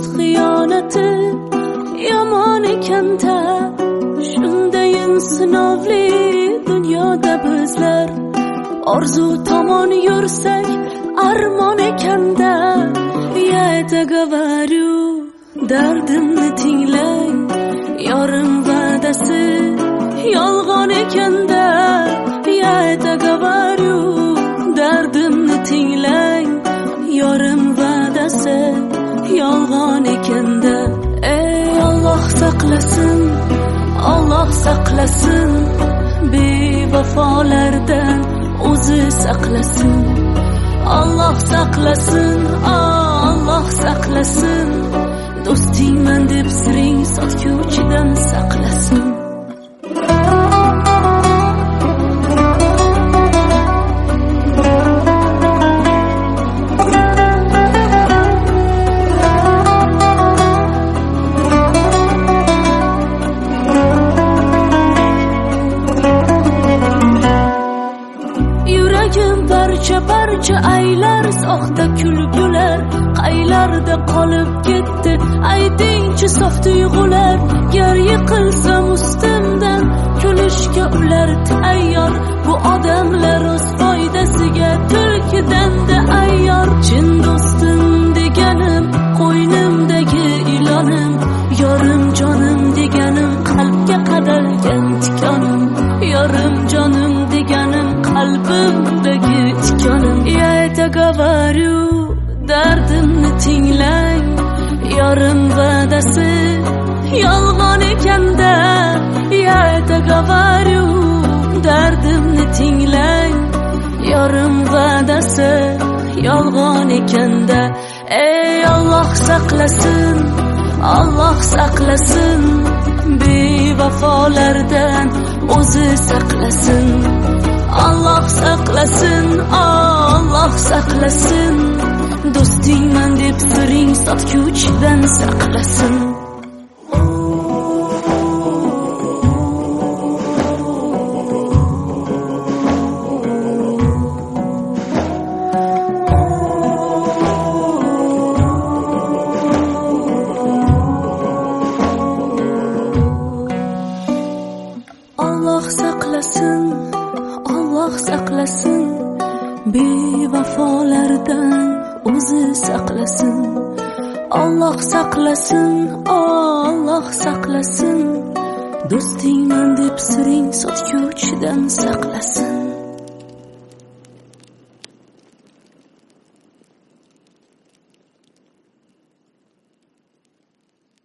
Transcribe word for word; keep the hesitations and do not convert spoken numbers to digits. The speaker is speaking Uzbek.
xiyonati yomon ekan-da. Shundayin sinovli dunyoda bizlar orzu tomon yursak armon ekan-da. Я это говорю, dardimni tinglang, yorim va'dasi yolg'on ekan-da. Я это говорю, dardimni tinglang, yorim va'dasi yolg'on ekan-da. Ey Alloh saqlasin, Alloh saqlasin, bevafolardan o'zi saqlasin. Alloh saqlasin, Alloh saqlasin, do'stingman deb siring sotguvchidan saqlasin. Barcha barcha aylar soxta kulgular qaylarda qolib ketdi aytingchi sof tuyg'ular. Gar yiqilsam ustimdan kulishga ular tayyor. Bu odamlar o'z foydasiga tulkidan-da ayyor. Chin do'stim deganim qo'ynimdagi ilonim, yorim jonim deganim qalbga qadalgan tikonim, yorim jonim deganim qalbimdagi tikonim. Я это говорю, dardimni tinglang, yorim va'dasi yolg'on ekan-da. Я это говорю, dardimni tinglang, yorim va'dasi yolg'on ekan-da. Ey Alloh saqlasin, Alloh saqlasin, bevafolardan o'zi saqlasin. Alloh saqlasin, Alloh saqlasin, do'stingman deb siring sotguvchidan saqlasin. Alloh saqlasin, Alloh saqlasin, bevafolardan o'zi saqlasin. Alloh saqlasin, Alloh saqlasin, do'stingman deb siring sotguvchidan saqlasin.